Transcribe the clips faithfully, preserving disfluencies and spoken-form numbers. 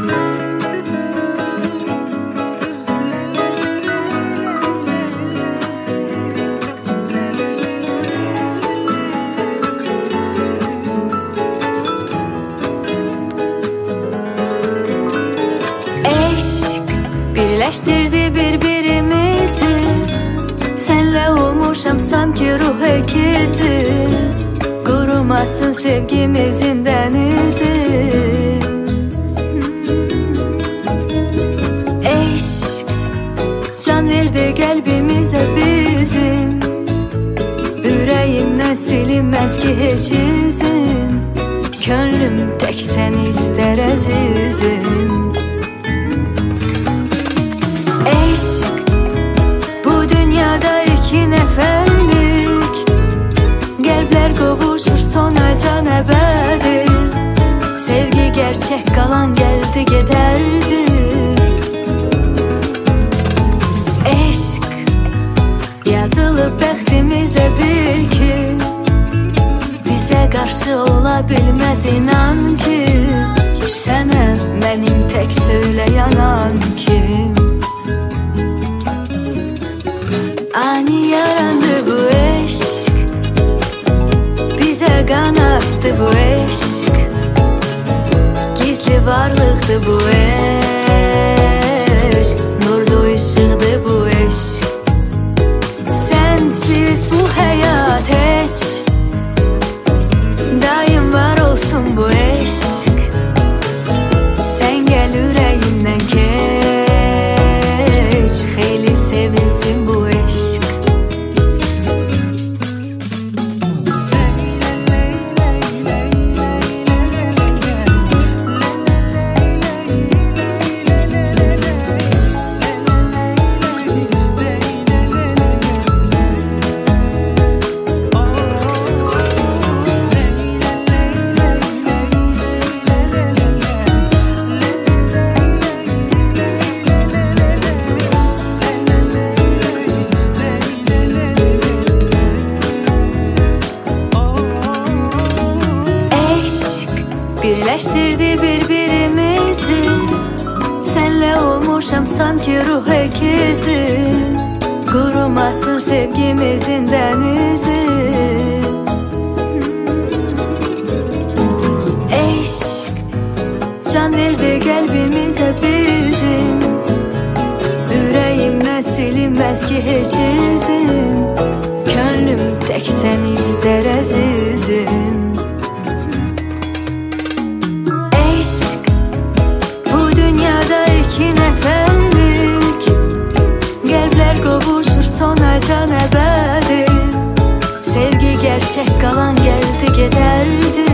Birleştirdi birbirimizi, senle olmuşam sanki ruh ikizi. Kurumasın sevgimizin denizi. Eşk can verdi kalbimize bizim, yüreğimden silinmez ki hiç izin. Könlüm tek seni ister azizim. Eşk bu dünyada iki neferlik, kalpler kavuşur sonra can ebedi. Sevgi gerçek kalan geldi giderdi. Eşk yazılıp bəxtimize bil ki, bize karşı ola bilmez inan ki. Sənə mənim tek söyleyanan kim? Ani yarandı bu eşk, bize kanattı bu eşk. Gizli varlıktı bu eşk, nurlu ışıktı bu eşk. Sensiz bu hayat hiç, daim var olsun bu eşk. Sen gel yüreğimden geç, hayli sevinsin bu eşk. Birleştirdi birbirimizi, senle olmuşam sanki ruh ikizi. Kurumasın sevgimizin denizi. Eşk can verdi kalbimize bizim, yüreğimden silinmez ki hiç izin. Könlüm tek seni ister azizim. İki neferlik, kalpler kavuşur sonra can ebedi. Sevgi gerçek kalan geldi giderdi.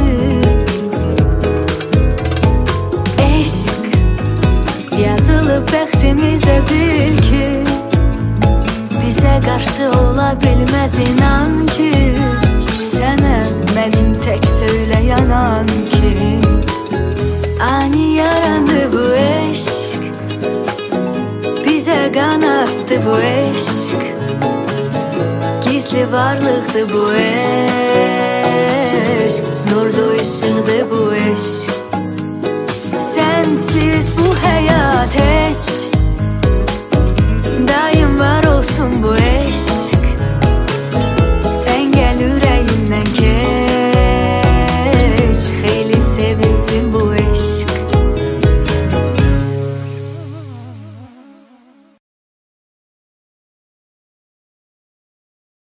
Eşk yazılıp bəxtimize bil ki, bize karşı ola bilmez inan ki. Sənə mənim tek söyleyanan kim? Ani yarandı bu eşk, bize kanattı bu eşk. Gizli varlıktı bu eşk, nurlu ışıktı bu eşk. Sensiz bu hayat hiç, daim var olsun bu eşk. Sen gel yüreğimden geç, hayli sevinsin bu eşk.